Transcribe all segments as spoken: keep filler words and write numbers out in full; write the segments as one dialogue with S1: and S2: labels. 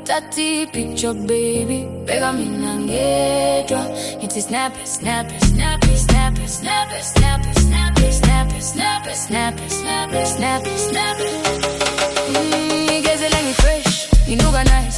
S1: Tati picture baby, bega mina ngedwa. Ngithi snap it, snap it, snap it, snap it, snap it, snap it, snap it, snap it, snap it, snap it, snap it, snap it, snap it. Mmm, gezela ngifresh, nginuka nice.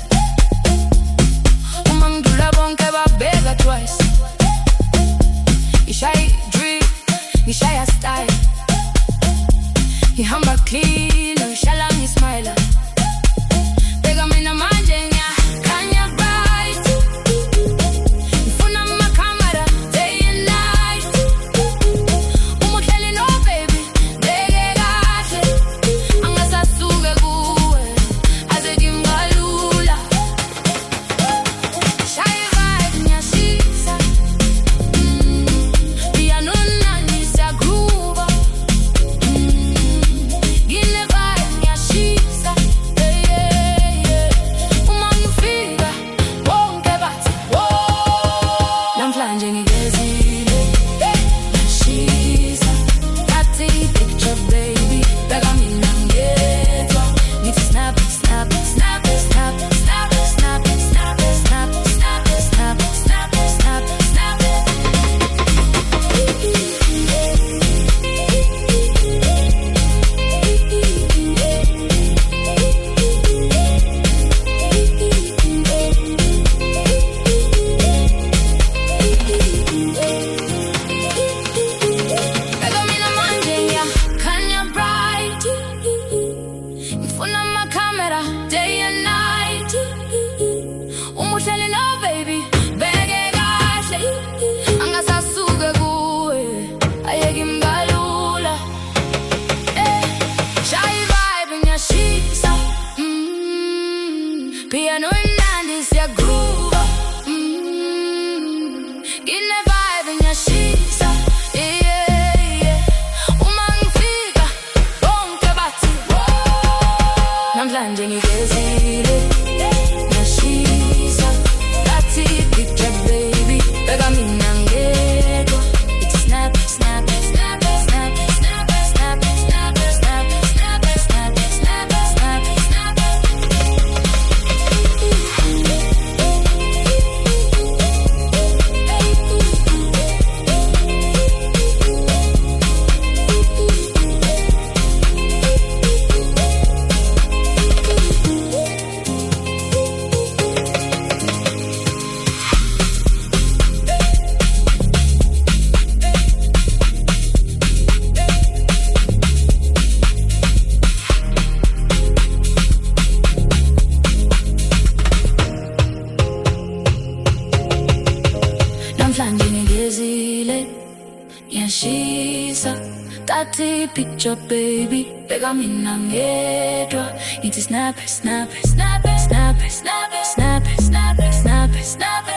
S1: Uma ngidlula bonke babeka twice. Ngishaya drip, ngishaya style. Ngihamba clean, ngishala ngismile. Bega mina manje ngiyakhanya bright. Ngifuna ama-camera day and night. Uma uhleli no baby, beke kahle. Angasasuke kuwe, azethi ngalula. Shaya vibe ngiyashisa. Piano nani siyagroova. Gile vibe ngiyashisa. Namhlanje ngigezile, ngiyashisa. Tati picture baby, beka mina ngedwa. Ngithi snap it, snap it, snap it, snap it, snap it, snap it, snap it, snap it, snap it, snap it, snap it, snap it, snap it. Bega mina manje ngiyakhanya bright. Ngifuna ama-camera day and night. Uma uhleli no baby, beke kahle. Angasasuke kuwe, ayeke imbalula. Eh, shaya vibe ngiyashisa. Mm, piano imnandi siyagroova. Mm, gile vibe ngiyashisa. Yeah, yeah. Uma ngifika, bonke bathi wow. Namhlanje ngigezile, ngiyashisa. Tati picture baby, beka mina ngedwa. Ngithi snap it, snap it, snap it, snap it, snap it, snap it, snap it, snap it, snap it, snap it, snap it, snap it, snap it. Namhlanje ngigezile, ngiyashisa. Tati picture baby, beka mina ngedwa. Ngithi snap it, snap it, snap it, snap it, snap it, snap it, snap it, snap it, snap it.